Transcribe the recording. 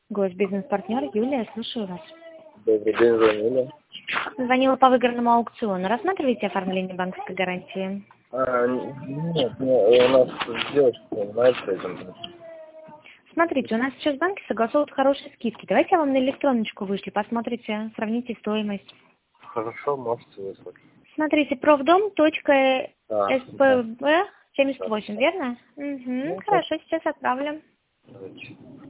Госбизнес-партнер Юлия, слушаю вас. Добрый день, звонили. Звонила по выигранному аукциону. Рассматриваете оформление банковской гарантии? Нет, у нас девушка занимается этим. Смотрите, у нас сейчас банки согласовывают хорошие скидки. Давайте я вам на электроночку вышлю, посмотрите, сравните стоимость. Хорошо, можете выслать. Смотрите, proфдом.spb78, Да. верно? Угу, хорошо, сейчас отправлю. Давайте.